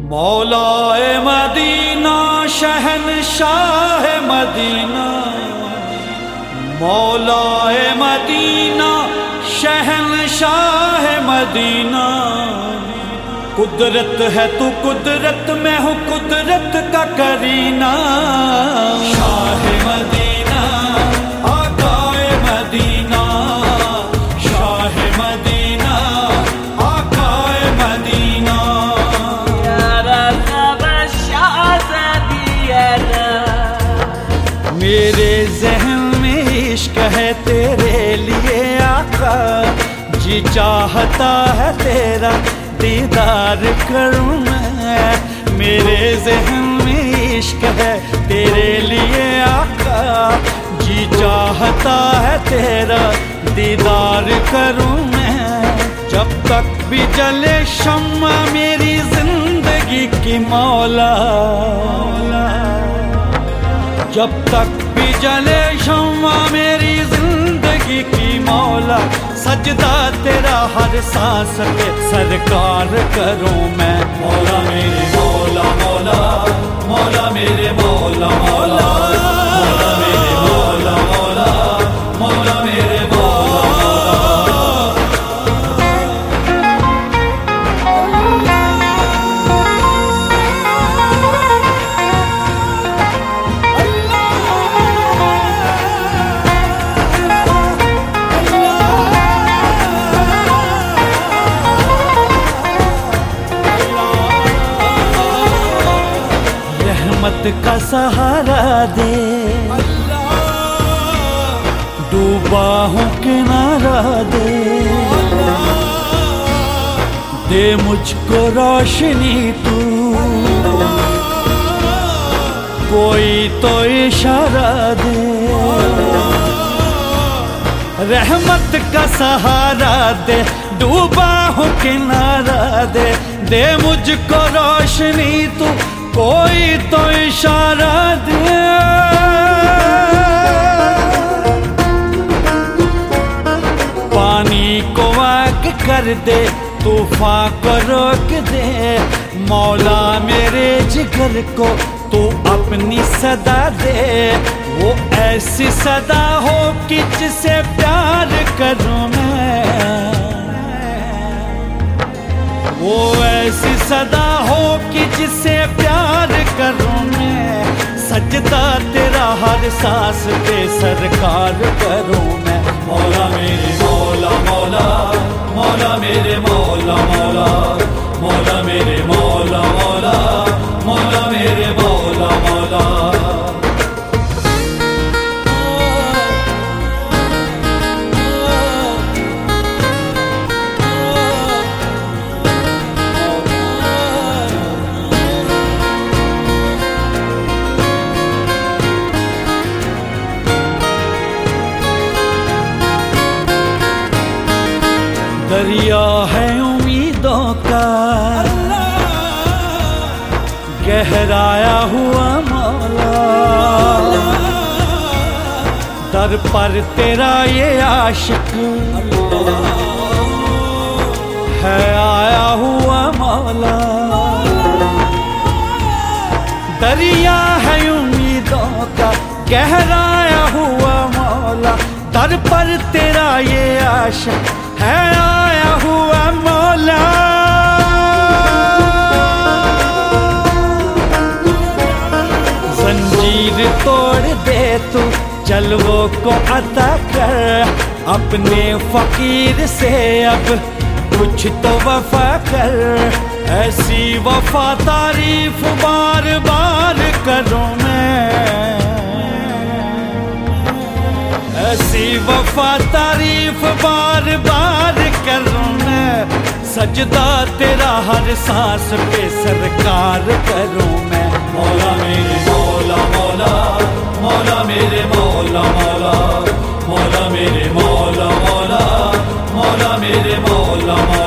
मौलाए Medina शहनशाह Medina, मौलाए Medina शहनशाह मदीना। कुदरत है तू कुदरत, मैं हूँ कुदरत का करीना। शाह मदीना आकाए मदीना, शाह मदीना आकाए मदीना। मेरे ज़हन में इश्क है तेरे लिए आका, जी चाहता है तेरा दीदार करूं मैं। मेरे ज़हन में इश्क है तेरे लिए आका, जी चाहता है तेरा दीदार करूं मैं। जब तक भी जले शम्मा मेरी जिंदगी की मौला, जब तक भी जले शम्मा मेरी जिंदगी की मौला। सजदा तेरा हर सांस पे सरकार करूं मैं। मौला मेरे मौला मौला, मौला मेरे मौला मौला, मौला मेरे मौला मौला, मौला मेरे मौला का सहारा दे, डूबा हूँ किनारा दे। दे मुझको रोशनी तू, कोई तो इशारा दे। रहमत का सहारा दे, डूबा हूँ किनारा दे। दे मुझको रोशनी तू, कोई तो इशारा दे। पानी को आग कर दे, तूफान को रोक दे। मौला मेरे जिगर को तू अपनी सदा दे। वो ऐसी सदा हो कि जिसे प्यार करूं मैं, वो ऐसी सदा हो कि जिसे प्यार करूं मैं। सजदा तेरा हर सांस पे सरकार करूं मैं। मौला मेरे मौला मौला, मौला मेरे मौला मौला, मौला मेरे मौला मौला, मौला मेरे मौला मौला। दरिया है उम्मीदों का गहराया हुआ मौला। दर पर तेरा ये आशिक है आया हुआ मौला। दरिया है उम्मीदों का गहराया हुआ मौला। दर पर तेरा ये आशिक है आया हुआ मौला। जंजीर तोड़ दे तू, जलवों को अता कर। अपने फकीर से अब कुछ तो वफा कर। ऐसी वफा तारीफ बार बार करूं मैं। ऐसी वफा तारीफ बार बार करूं मैं। सजदा तेरा हर सांस पे सरकार करूं मैं। मौला मेरे मौला मौला, मौला मेरे मौला मौला, मौला मेरे मौला मौला, मौला मेरे मौला मौला।